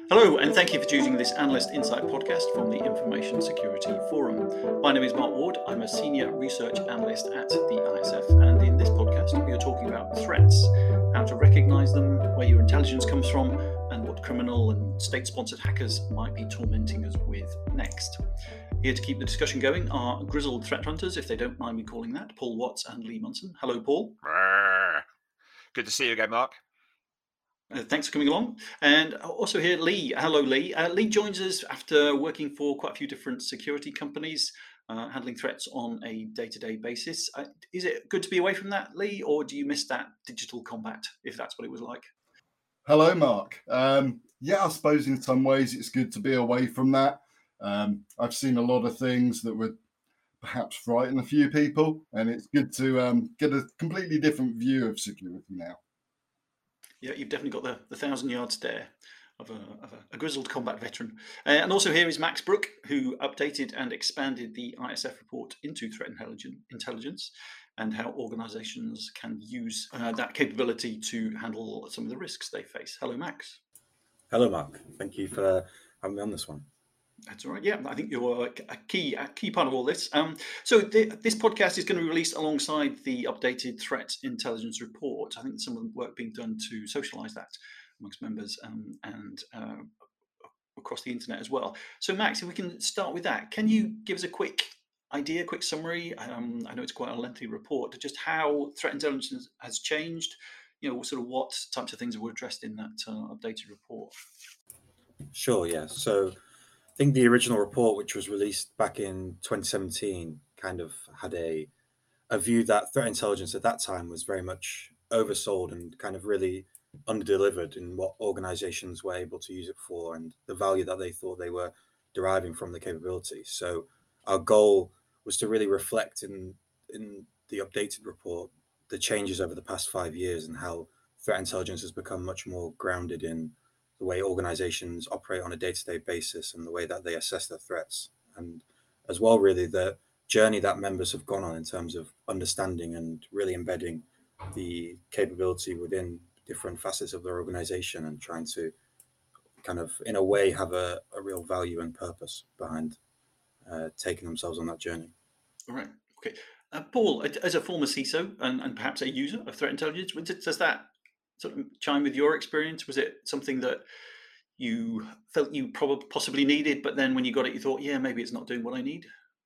Hello, and thank you for choosing this Analyst Insight podcast from the Information Security Forum. My name is Mark Ward. I'm a Senior Research Analyst at the ISF, and in this podcast, we are talking about threats, how to recognise them, where your intelligence comes from, and what criminal and state-sponsored hackers might be tormenting us with next. Here to keep the discussion going are grizzled threat hunters, if they don't mind me calling that, Paul Watts and Lee Munson. Hello, Paul. Good to see you again, Mark. Thanks for coming along. And also here, Lee. Hello, Lee. Lee joins us after working for quite a few different security companies, handling threats on a day-to-day basis. Is it good to be away from that, Lee, or do you miss that digital combat, if that's what it was like? Hello, Mark. I suppose in some ways it's good to be away from that. I've seen a lot of things that would perhaps frighten a few people, and it's good to get a completely different view of security now. Yeah, you've definitely got the 1,000-yard stare of a grizzled combat veteran. And also here is Max Brook, who updated and expanded the ISF report into threat intelligence and how organizations can use that capability to handle some of the risks they face. Hello, Max. Hello, Mark. Thank you for having me on this one. That's all right. Yeah, I think you're a key part of all this. So this podcast is going to be released alongside the updated threat intelligence report. I think there's some of the work being done to socialise that amongst members and across the internet as well. So Max, if we can start with that, can you give us a quick summary? I know it's quite a lengthy report, just how threat intelligence has changed. Sort of what types of things were addressed in that updated report. Sure. Yeah. So I think the original report, which was released back in 2017, kind of had a view that threat intelligence at that time was very much oversold and kind of really underdelivered in what organizations were able to use it for and the value that they thought they were deriving from the capability. So our goal was to really reflect in the updated report the changes over the past 5 years and how threat intelligence has become much more grounded in the way organizations operate on a day-to-day basis and the way that they assess their threats. And as well, really, the journey that members have gone on in terms of understanding and really embedding the capability within different facets of their organization and trying to kind of, in a way, have a real value and purpose behind taking themselves on that journey. All right. Okay. Paul, as a former CISO and perhaps a user of threat intelligence, does that sort of chime with your experience? Was it something that you felt you possibly needed, but then when you got it, you thought, yeah, maybe it's not doing what I need?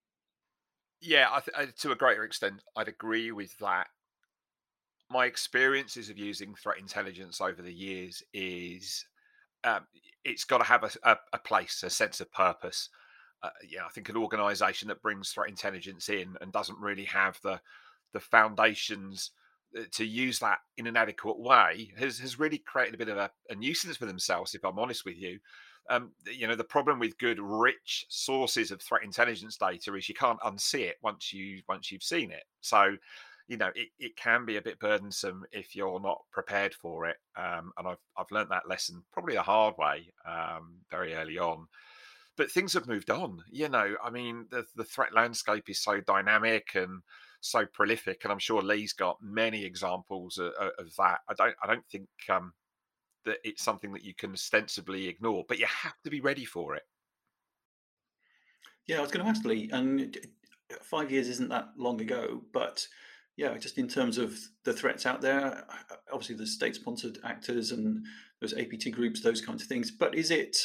Yeah, to a greater extent, I'd agree with that. My experiences of using threat intelligence over the years is it's got to have a place, a sense of purpose. I think an organisation that brings threat intelligence in and doesn't really have the foundations to use that in an adequate way has really created a bit of a nuisance for themselves, if I'm honest with you. The problem with good, rich sources of threat intelligence data is you can't unsee it once you've seen it. So, it can be a bit burdensome if you're not prepared for it. And I've learned that lesson probably the hard way very early on. But things have moved on. The threat landscape is so dynamic and so prolific, and I'm sure Lee's got many examples of that. I don't think that it's something that you can ostensibly ignore, but you have to be ready for it. Yeah, I was going to ask Lee, and 5 years isn't that long ago, but yeah, just in terms of the threats out there, obviously there's state-sponsored actors and there's APT groups, those kinds of things. But is it,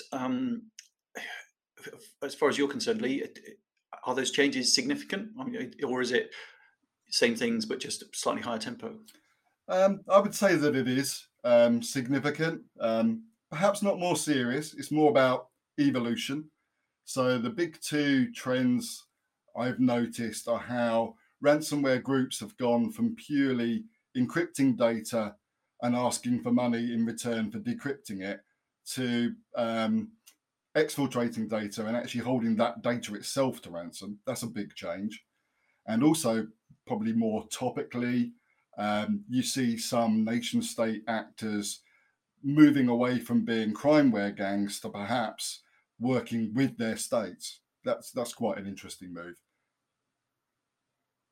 as far as you're concerned, Lee, are those changes significant? Or is it same things but just slightly higher tempo? I would say that it is significant, perhaps not more serious. It's more about evolution. So the big two trends I've noticed are how ransomware groups have gone from purely encrypting data and asking for money in return for decrypting it to exfiltrating data and actually holding that data itself to ransom. That's a big change. And also, probably more topically, you see some nation state actors moving away from being crimeware gangs to perhaps working with their states. That's quite an interesting move.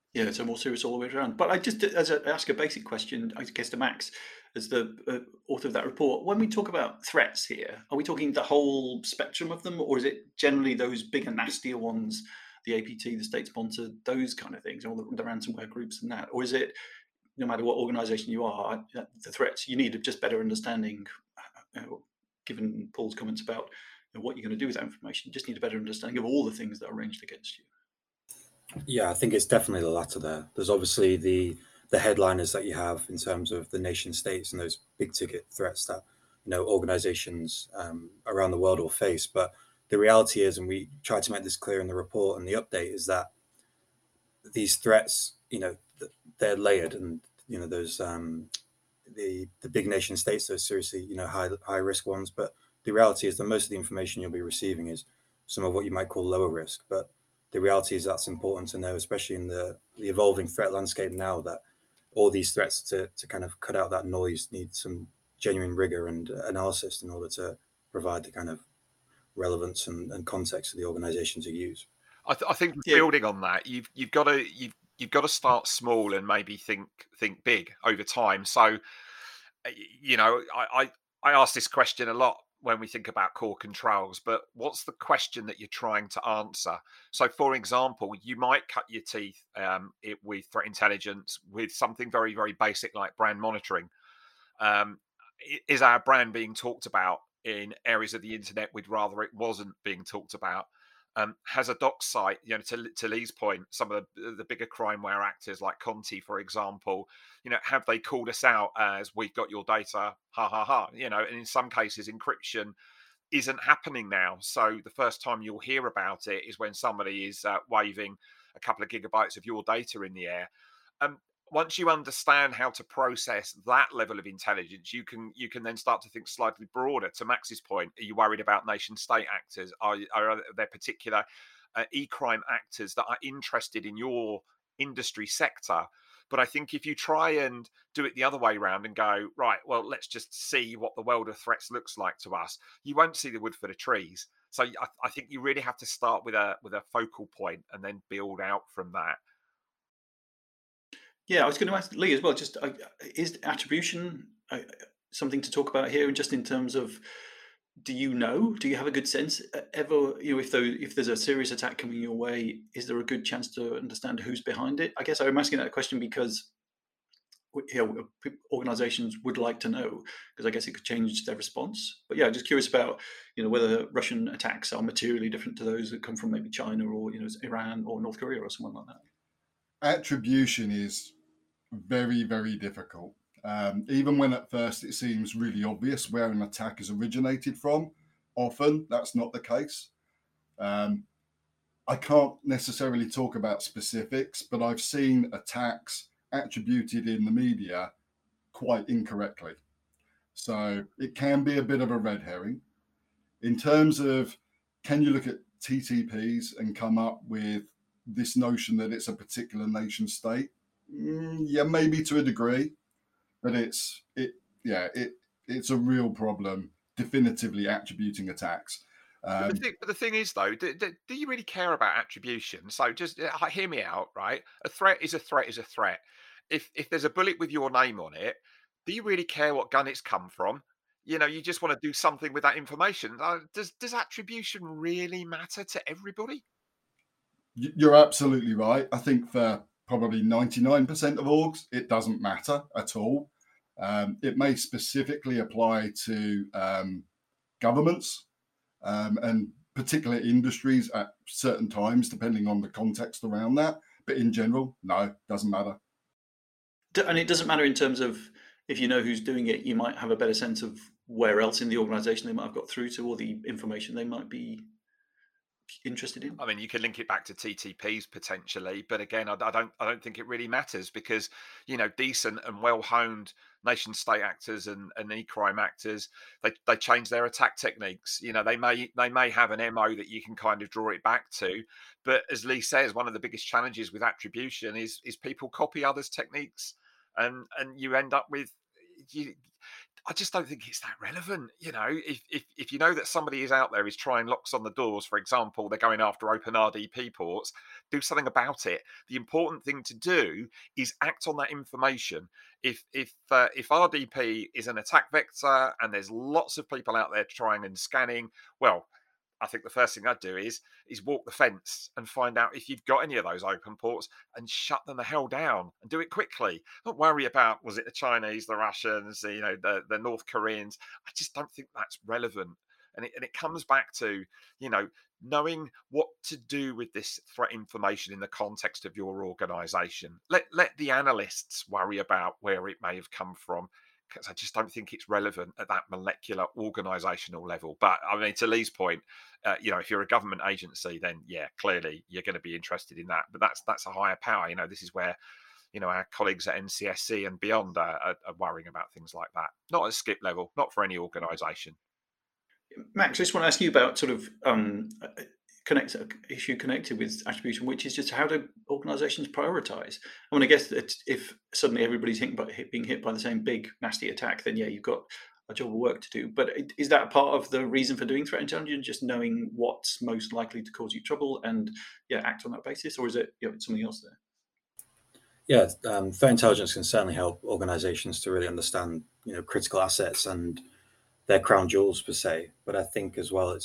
Yeah, so more serious all the way around. But I just, ask a basic question, I guess, to Max, as the author of that report. When we talk about threats here, are we talking the whole spectrum of them, or is it generally those bigger, nastier ones, the APT, the state-sponsored, those kind of things, all the ransomware groups and that? Or is it, no matter what organization you are, the threats, you need a just better understanding, given Paul's comments about what you're going to do with that information, you just need a better understanding of all the things that are ranged against you. Yeah, I think it's definitely the latter there. There's obviously the headliners that you have in terms of the nation states and those big ticket threats that organizations around the world will face. But the reality is, and we try to make this clear in the report and the update, is that these threats, they're layered, and those the big nation states, those seriously high risk ones. But the reality is that most of the information you'll be receiving is some of what you might call lower risk. But the reality is that's important to know, especially in the evolving threat landscape now, that all these threats to kind of cut out that noise need some genuine rigor and analysis in order to provide the kind of relevance and context of the organizations you use. I think building on that, you've got to start small and maybe think big over time. So, I ask this question a lot when we think about core controls, but what's the question that you're trying to answer? So, for example, you might cut your teeth with threat intelligence with something very, very basic like brand monitoring. Is our brand being talked about in areas of the internet we'd rather it wasn't being talked about? Has a doc site, to Lee's point, some of the bigger crimeware actors like Conti, for example, have they called us out as we've got your data, ha ha ha, and in some cases encryption isn't happening now. So the first time you'll hear about it is when somebody is waving a couple of gigabytes of your data in the air. Once you understand how to process that level of intelligence, you can then start to think slightly broader. To Max's point, are you worried about nation state actors? Are there particular e-crime actors that are interested in your industry sector? But I think if you try and do it the other way around and go, right, well, let's just see what the world of threats looks like to us, you won't see the wood for the trees. So I think you really have to start with a focal point and then build out from that. Yeah, I was going to ask Lee as well. Just is attribution something to talk about here, and just in terms of, do you have a good sense ever? If there's a serious attack coming your way, is there a good chance to understand who's behind it? I guess I'm asking that question because organizations would like to know, because I guess it could change their response. But yeah, just curious about whether Russian attacks are materially different to those that come from maybe China or Iran or North Korea or someone like that. Attribution is very, very difficult. Even when at first it seems really obvious where an attack has originated from, often that's not the case. I can't necessarily talk about specifics, but I've seen attacks attributed in the media quite incorrectly. So it can be a bit of a red herring. In terms of, can you look at TTPs and come up with this notion that it's a particular nation state? Yeah, maybe to a degree, but it's a real problem definitively attributing attacks. But the thing is, though, do you really care about attribution? So just hear me out, right? A threat is a threat is a threat. If there's a bullet with your name on it, do you really care what gun it's come from? You just want to do something with that information. Does attribution really matter to everybody? You're absolutely right. I think for probably 99% of orgs, it doesn't matter at all. It may specifically apply to governments and particular industries at certain times, depending on the context around that. But in general, no, doesn't matter. And it doesn't matter in terms of, if you know who's doing it, you might have a better sense of where else in the organization they might have got through to, or the information they might be interested in. I mean, you can link it back to TTPs potentially, but again, I don't think it really matters, because decent and well-honed nation state actors and e-crime actors, they change their attack techniques. They may have an MO that you can kind of draw it back to, but as Lee says, one of the biggest challenges with attribution is people copy others' techniques, and you end up with I just don't think it's that relevant. If you know that somebody is out there is trying locks on the doors, for example, they're going after open RDP ports, do something about it. The important thing to do is act on that information. If RDP is an attack vector and there's lots of people out there trying and scanning, well, I think the first thing I'd do is walk the fence and find out if you've got any of those open ports and shut them the hell down and do it quickly. Don't worry about, was it the Chinese, the Russians, the North Koreans. I just don't think that's relevant. And it comes back to, knowing what to do with this threat information in the context of your organization. Let the analysts worry about where it may have come from, because I just don't think it's relevant at that molecular organizational level. But I mean, to Lee's point, if you're a government agency, then yeah, clearly you're going to be interested in that. But that's a higher power. This is where, our colleagues at NCSC and beyond are worrying about things like that. Not at skip level, not for any organization. Max, I just want to ask you about sort of issue connected with attribution, which is just how do organizations prioritize? I mean, I guess that if suddenly everybody's being hit by the same big nasty attack, then yeah, you've got a job of work to do. But is that part of the reason for doing threat intelligence, just knowing what's most likely to cause you trouble and act on that basis, or is it something else there? Yeah, threat intelligence can certainly help organizations to really understand critical assets and their crown jewels per se. But I think as well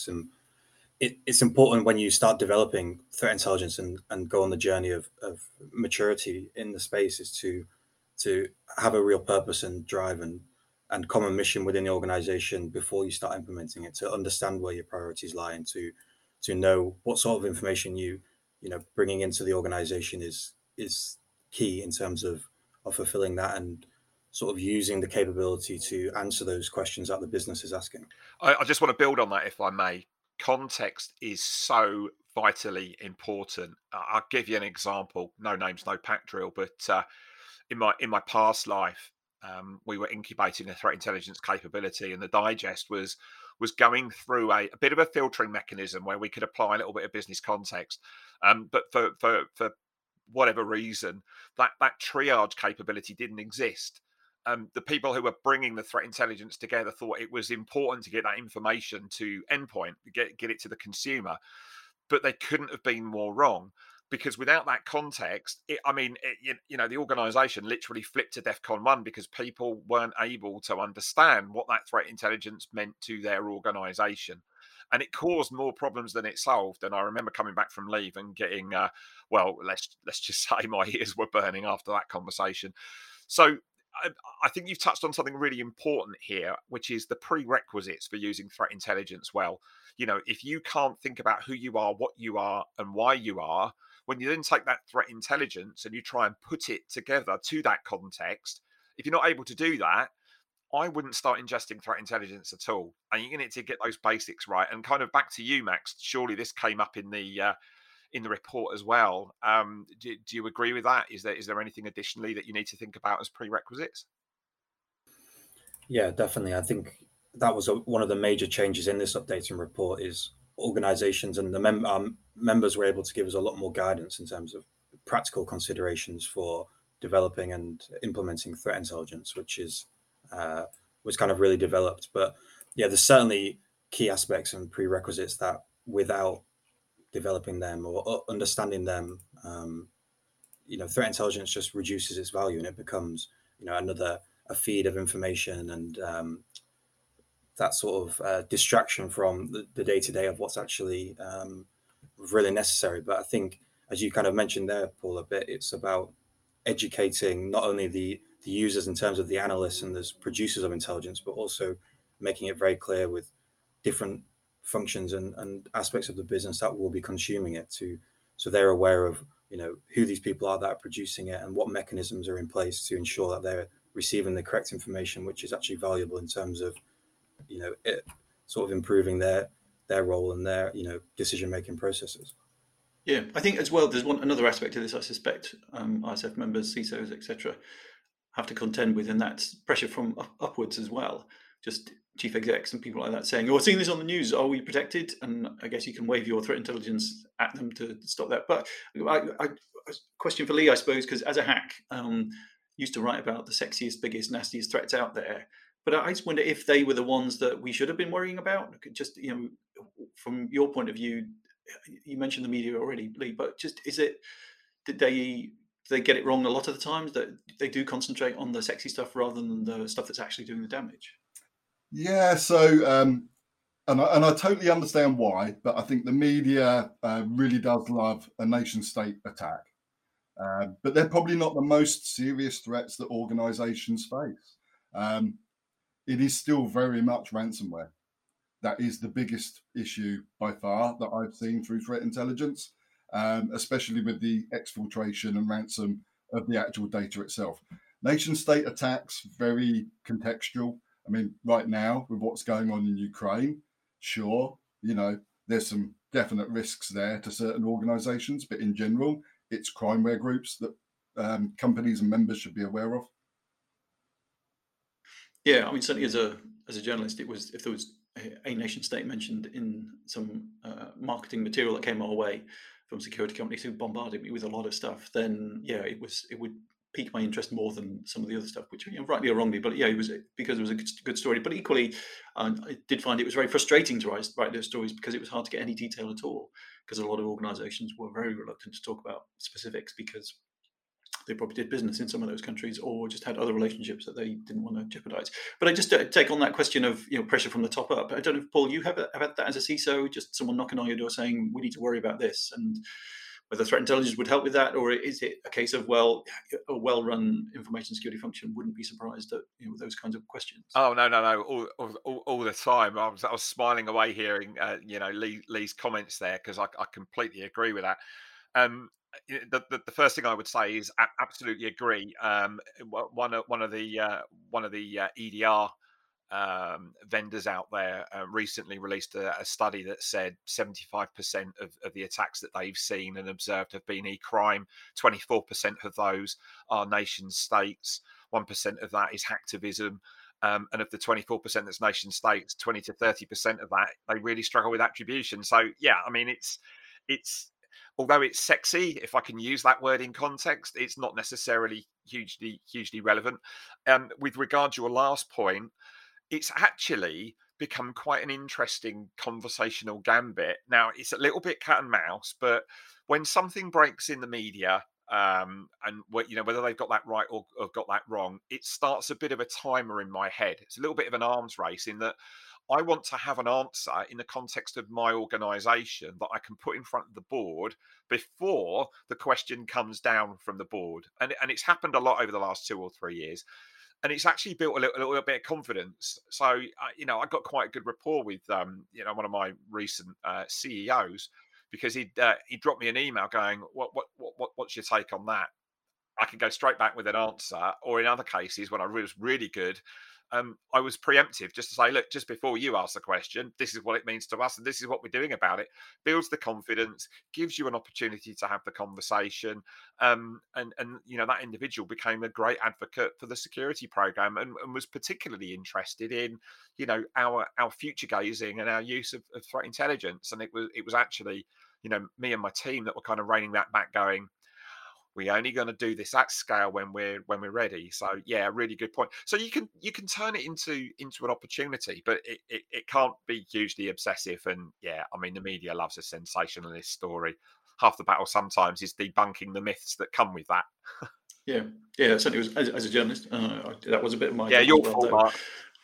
it's important when you start developing threat intelligence and go on the journey of maturity in the space is to have a real purpose and drive and common mission within the organization before you start implementing it, to understand where your priorities lie and to know what sort of information you bringing into the organization is key in terms of fulfilling that and sort of using the capability to answer those questions that the business is asking. I just want to build on that, if I may. Context is so vitally important. I'll give you an example. No names, no pack drill. But in my past life, we were incubating a threat intelligence capability, and the digest was going through a bit of a filtering mechanism where we could apply a little bit of business context. But for whatever reason, that triage capability didn't exist. The people who were bringing the threat intelligence together thought it was important to get that information to endpoint, get it to the consumer, but they couldn't have been more wrong, because without that context, the organization literally flipped to DEFCON 1 because people weren't able to understand what that threat intelligence meant to their organization. And it caused more problems than it solved. And I remember coming back from leave and getting, let's just say my ears were burning after that conversation. So I think you've touched on something really important here, which is the prerequisites for using threat intelligence well. If you can't think about who you are, what you are, and why you are, when you then take that threat intelligence and you try and put it together to that context, if you're not able to do that, I wouldn't start ingesting threat intelligence at all. And you need to get those basics right. And kind of back to you, Max, surely this came up in the report as well. Do you agree with that? Is there anything additionally that you need to think about as prerequisites? Yeah, definitely. I think that was one of the major changes in this updating report is organizations and the members were able to give us a lot more guidance in terms of practical considerations for developing and implementing threat intelligence, which was kind of really developed. But yeah, there's certainly key aspects and prerequisites that without developing them or understanding them, threat intelligence just reduces its value and it becomes, a feed of information and that sort of distraction from the day-to-day of what's actually really necessary. But I think, as you kind of mentioned there, Paul, a bit, it's about educating not only the users in terms of the analysts and the producers of intelligence, but also making it very clear with different functions and aspects of the business that will be consuming it so they're aware of who these people are that are producing it and what mechanisms are in place to ensure that they're receiving the correct information, which is actually valuable in terms of it sort of improving their role and their decision making processes. Yeah, I think as well there's another aspect of this I suspect ISF members, CISOs, etc. have to contend with, and that's pressure from upwards as well. Just chief execs and people like that saying, "Oh, seeing this on the news, are we protected?" And I guess you can wave your threat intelligence at them to stop that. But a question for Lee, I suppose, because as a hack, used to write about the sexiest, biggest, nastiest threats out there. But I just wonder if they were the ones that we should have been worrying about. Just, from your point of view, you mentioned the media already, Lee, but just did they get it wrong a lot of the times, that they do concentrate on the sexy stuff rather than the stuff that's actually doing the damage? Yeah, so and I totally understand why, but I think the media really does love a nation state attack. But they're probably not the most serious threats that organizations face. It is still very much ransomware. That is the biggest issue by far that I've seen through threat intelligence, especially with the exfiltration and ransom of the actual data itself. Nation state attacks, very contextual. I mean, right now, with what's going on in Ukraine, sure, there's some definite risks there to certain organizations, but in general, it's crimeware groups that companies and members should be aware of. Yeah, I mean, certainly as a journalist, it was, if there was a nation state mentioned in some marketing material that came our way from security companies who bombarded me with a lot of stuff, then yeah, it would pique my interest more than some of the other stuff, which, rightly or wrongly, but yeah, it was because it was a good story. But equally, I did find it was very frustrating to write those stories because it was hard to get any detail at all, because a lot of organizations were very reluctant to talk about specifics because they probably did business in some of those countries or just had other relationships that they didn't want to jeopardize. But I just take on that question of pressure from the top up. I don't know if, Paul, you have had that as a CISO, just someone knocking on your door saying we need to worry about this, and whether threat intelligence would help with that, or is it a case of, well, a well-run information security function wouldn't be surprised at those kinds of questions? Oh no! All the time, I was smiling away hearing Lee's comments there, because I completely agree with that. The first thing I would say is absolutely agree. One of the EDR vendors out there recently released a study that said 75% of the attacks that they've seen and observed have been e-crime. 24% of those are nation states. 1% of that is hacktivism. And of the 24% that's nation states, 20 to 30% of that, they really struggle with attribution. So yeah, I mean, it's although it's sexy, if I can use that word in context, it's not necessarily hugely relevant. With regard to your last point, it's actually become quite an interesting conversational gambit. Now, it's a little bit cat and mouse, but when something breaks in the media, and whether they've got that right or got that wrong, it starts a bit of a timer in my head. It's a little bit of an arms race, in that I want to have an answer in the context of my organization that I can put in front of the board before the question comes down from the board. And it's happened a lot over the last 2 or 3 years. And it's actually built a little bit of confidence. So, I got quite a good rapport with, one of my recent CEOs, because he dropped me an email going, what's your take on that? I can go straight back with an answer. Or in other cases, when I was really good, I was preemptive, just to say, look, just before you ask the question, this is what it means to us, and this is what we're doing about it. Builds the confidence, gives you an opportunity to have the conversation, and that individual became a great advocate for the security program, and was particularly interested in our future gazing and our use of threat intelligence. And it was actually me and my team that were kind of reining that back, going, we're only going to do this at scale when we're ready. So yeah, really good point. So you can turn it into an opportunity, but it can't be hugely obsessive. And yeah, I mean, the media loves a sensationalist story. Half the battle sometimes is debunking the myths that come with that. Yeah, certainly was, as a journalist, that was a bit of my your fault, Mark.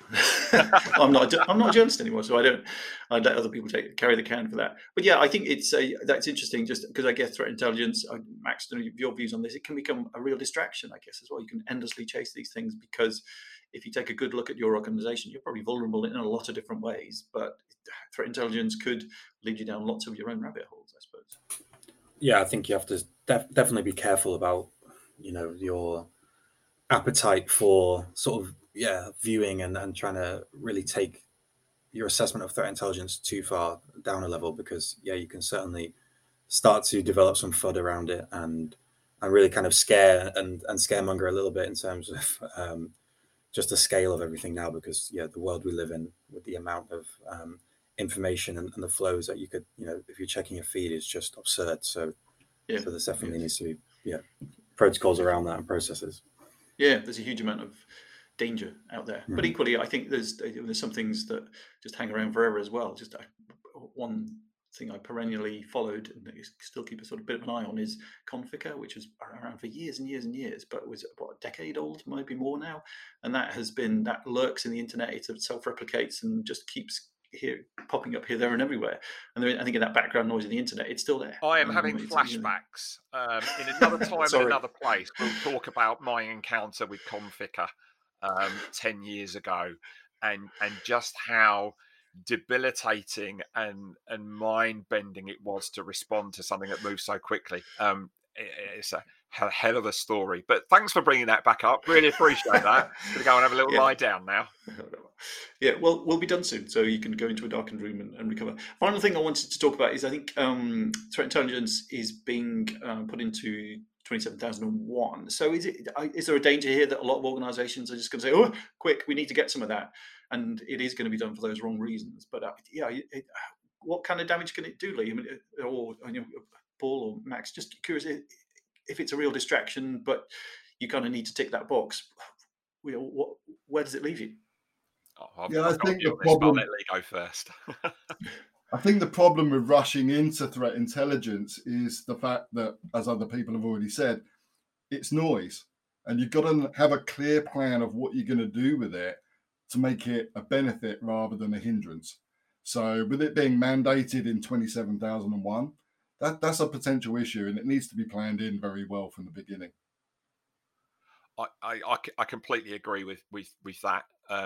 I'm not a journalist anymore, so I let other people carry the can for that. But yeah, I think that's interesting, just because I guess threat intelligence, Max, your views on this, it can become a real distraction, I guess, as well. You can endlessly chase these things, because if you take a good look at your organization, you're probably vulnerable in a lot of different ways, but threat intelligence could lead you down lots of your own rabbit holes, I suppose. Yeah, I think you have to definitely be careful about your appetite for sort of viewing and trying to really take your assessment of threat intelligence too far down a level, because you can certainly start to develop some FUD around it and really kind of scare and scaremonger a little bit in terms of just the scale of everything now, because the world we live in, with the amount of information and the flows that you could if you're checking your feed, is just absurd. So there definitely needs to be protocols around that and processes. Yeah, there's a huge amount of danger out there. But Mhm. equally, I think there's some things that just hang around forever as well. Just one thing I perennially followed and still keep a sort of bit of an eye on is Conficker, which was around for years and years and years, but was what, a decade old, maybe more now. And that lurks in the internet. It self-replicates and just keeps popping up here, there, and everywhere. And I think in that background noise of the internet, it's still there. I am having flashbacks. In another time and another place, we'll talk about my encounter with Conficker 10 years ago, and just how debilitating and mind-bending it was to respond to something that moves so quickly. It's a hell of a story. But thanks for bringing that back up. Really appreciate that. Gonna go and have a little lie down now. Yeah, well, we'll be done soon, so you can go into a darkened room and recover. Final thing I wanted to talk about is I think threat intelligence is being put into 27001. So is there a danger here that a lot of organisations are just going to say, "Oh, quick, we need to get some of that," and it is going to be done for those wrong reasons? But what kind of damage can it do, Lee? I mean, or Paul or Max? Just curious if it's a real distraction, but you kind of need to tick that box. Where does it leave you? I think the problem. I'll let Lee go first. I think the problem with rushing into threat intelligence is the fact that, as other people have already said, it's noise, and you've got to have a clear plan of what you're going to do with it to make it a benefit rather than a hindrance. So, with it being mandated in 27001, that's a potential issue, and it needs to be planned in very well from the beginning. I completely agree with that.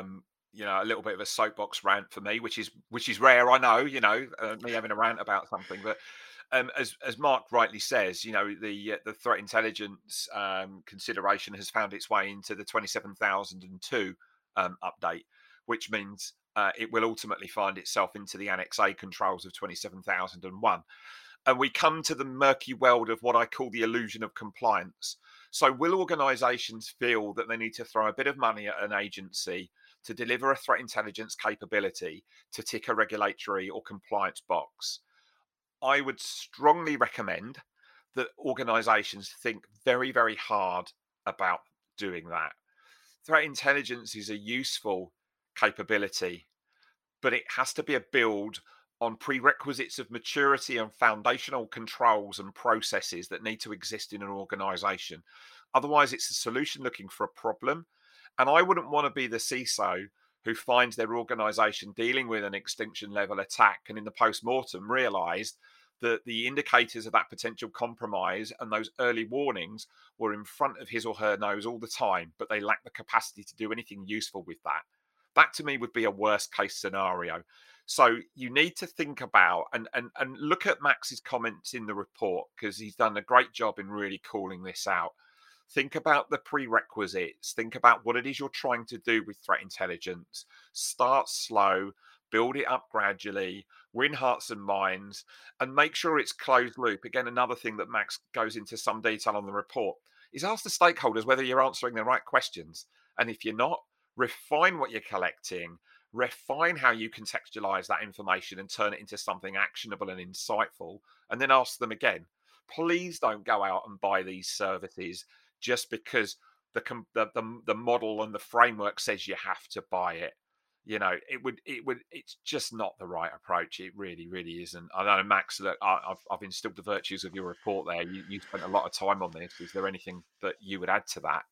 A little bit of a soapbox rant for me, which is rare. I know, me having a rant about something, but as Mark rightly says, the threat intelligence consideration has found its way into the 27002 update, which means it will ultimately find itself into the Annex A controls of 27001. And we come to the murky world of what I call the illusion of compliance. So will organisations feel that they need to throw a bit of money at an agency to deliver a threat intelligence capability to tick a regulatory or compliance box? I would strongly recommend that organisations think very, very hard about doing that. Threat intelligence is a useful capability, but it has to be a build on prerequisites of maturity and foundational controls and processes that need to exist in an organisation. Otherwise, it's a solution looking for a problem. And I wouldn't want to be the CISO who finds their organisation dealing with an extinction level attack and in the post-mortem realised that the indicators of that potential compromise and those early warnings were in front of his or her nose all the time, but they lack the capacity to do anything useful with that. That to me would be a worst case scenario. So you need to think about and look at Max's comments in the report, because he's done a great job in really calling this out. Think about the prerequisites. Think about what it is you're trying to do with threat intelligence. Start slow, build it up gradually, win hearts and minds, and make sure it's closed loop. Again, another thing that Max goes into some detail on the report is ask the stakeholders whether you're answering the right questions. And if you're not, refine what you're collecting, refine how you contextualize that information and turn it into something actionable and insightful, and then ask them again. Please don't go out and buy these services just because the model and the framework says you have to buy it. It's just not the right approach. It really, really isn't. I know, Max, look, I've instilled the virtues of your report there. You spent a lot of time on this. Is there anything that you would add to that?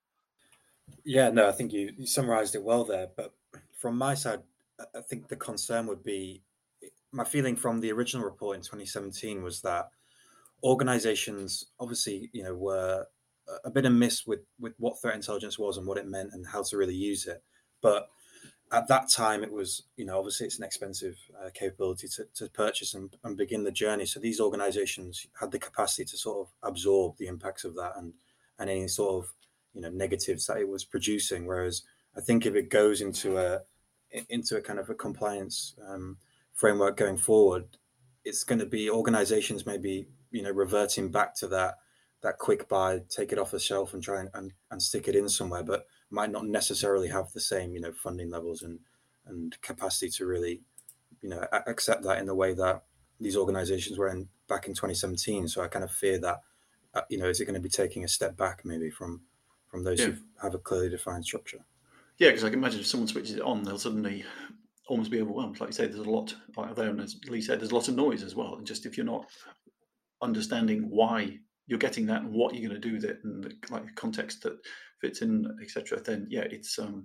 Yeah, no, I think you summarized it well there. But from my side, I think the concern would be, my feeling from the original report in 2017 was that organizations obviously, were a bit amiss with what threat intelligence was and what it meant and how to really use it. But at that time, it was, obviously it's an expensive capability to purchase and begin the journey. So these organizations had the capacity to sort of absorb the impacts of that and any sort of, negatives that it was producing. Whereas I think if it goes into a kind of a compliance framework going forward, it's going to be organizations maybe, reverting back to that quick buy, take it off the shelf and try and stick it in somewhere, but might not necessarily have the same, funding levels and capacity to really, accept that in the way that these organizations were in back in 2017. So I kind of fear that, is it going to be taking a step back maybe from those who have a clearly defined structure? Yeah, because I can imagine if someone switches it on, they'll suddenly almost be overwhelmed. Like you say, there's a lot out there, and as Lee said, there's a lot of noise as well. And just if you're not understanding why you're getting that and what you're going to do with it, and the context that fits in, etc., then yeah, it's going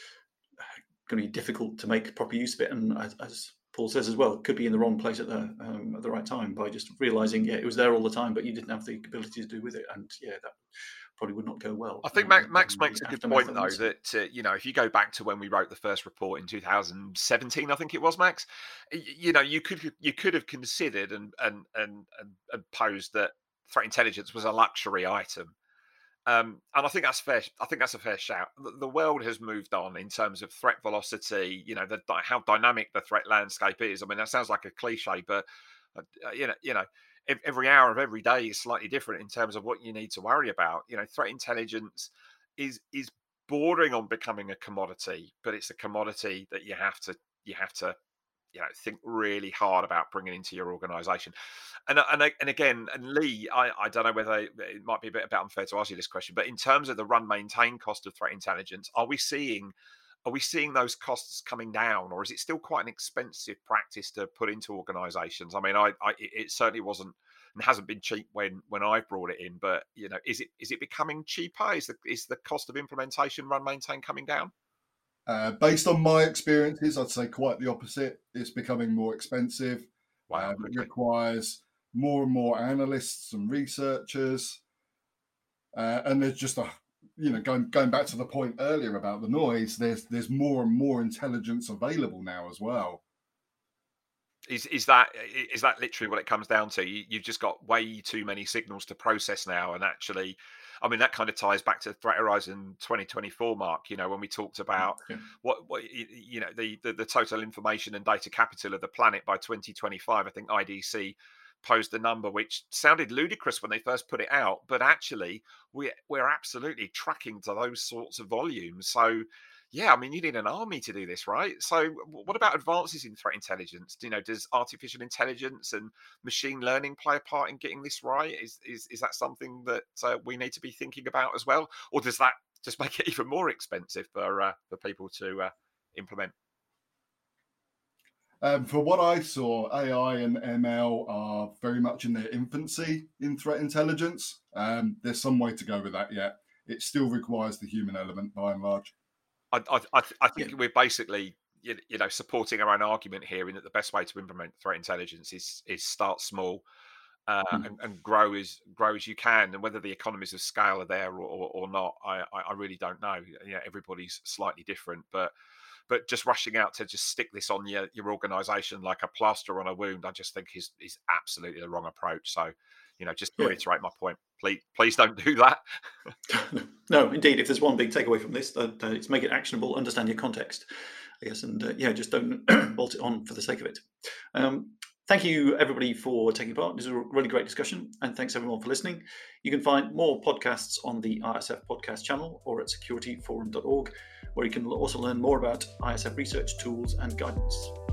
to be difficult to make proper use of it. And as Paul says as well, it could be in the wrong place at the right time by just realizing, yeah, it was there all the time, but you didn't have the ability to do with it, and yeah, that probably would not go well. I think Max makes a good point, though, that if you go back to when we wrote the first report in 2017, I think it was, Max, you could have considered and posed that threat intelligence was a luxury item, and I think that's fair. I think that's a fair shout. The world has moved on in terms of threat velocity. How dynamic the threat landscape is. I mean, that sounds like a cliche, but every hour of every day is slightly different in terms of what you need to worry about. Threat intelligence is bordering on becoming a commodity, but it's a commodity that you have to think really hard about bringing into your organization. And again, Lee, I don't know whether it might be a bit unfair to ask you this question, but in terms of the run maintain cost of threat intelligence, are we seeing those costs coming down, or is it still quite an expensive practice to put into organizations? I mean, it certainly wasn't and hasn't been cheap when I brought it in, but is it becoming cheaper? Is the cost of implementation run maintain coming down? Based on my experiences, I'd say quite the opposite. It's becoming more expensive. Wow, It requires more and more analysts and researchers, and there's just going back to the point earlier about the noise. There's more and more intelligence available now as well. Is that literally what it comes down to? You've just got way too many signals to process now, and actually, I mean, that kind of ties back to Threat Horizon 2024, Mark. When we talked about what the total information and data capital of the planet by 2025. I think IDC posed the number, which sounded ludicrous when they first put it out, but actually, we're absolutely tracking to those sorts of volumes. So, yeah, I mean, you need an army to do this, right? So what about advances in threat intelligence? Does artificial intelligence and machine learning play a part in getting this right? Is that something that we need to be thinking about as well? Or does that just make it even more expensive for people to implement? For what I saw, AI and ML are very much in their infancy in threat intelligence. There's some way to go with that yet. It still requires the human element by and large. I think we're basically, supporting our own argument here in that the best way to implement threat intelligence is start small and grow as you can. And whether the economies of scale are there or not, I really don't know. Everybody's slightly different, but just rushing out to just stick this on your organization like a plaster on a wound, I just think is absolutely the wrong approach. So, just to reiterate my point, please don't do that. No, indeed. If there's one big takeaway from this, it's make it actionable, understand your context, I guess, and just don't bolt it on for the sake of it. Thank you, everybody, for taking part. This is a really great discussion, and thanks everyone for listening. You can find more podcasts on the ISF podcast channel or at securityforum.org, where you can also learn more about ISF research tools and guidance.